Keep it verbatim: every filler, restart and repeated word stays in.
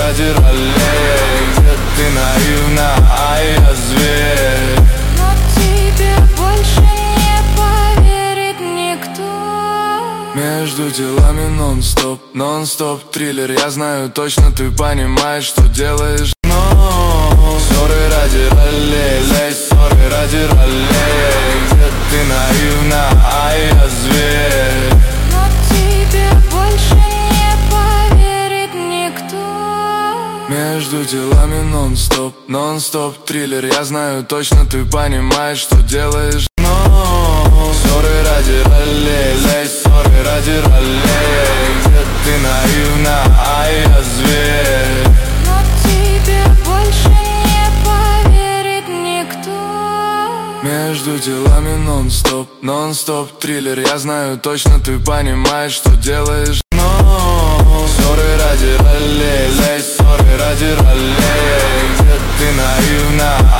ради ролей, где ты наивна, а я зверь. Но тебе больше не поверит никто. Между делами нон-стоп, нон-стоп триллер. Я знаю точно, ты понимаешь, что делаешь. Но ссоры ради ролей, лей, ссоры ради ролей, где ты наивна, а я зверь. Но тебе больше не поверит никто. Между делами нон-стоп, нон-стоп триллер. Я знаю точно, ты понимаешь, что делаешь. Но ссоры ради ролей, лей, ссоры ради ролей, где ты наивна, а я зверь. Но тебе больше не поверит никто. Между делами нон-стоп, нон-стоп триллер. Я знаю точно, ты понимаешь, что делаешь. Но ссоры ради ролей, лей, ссоры ради ролей, где ты наивна,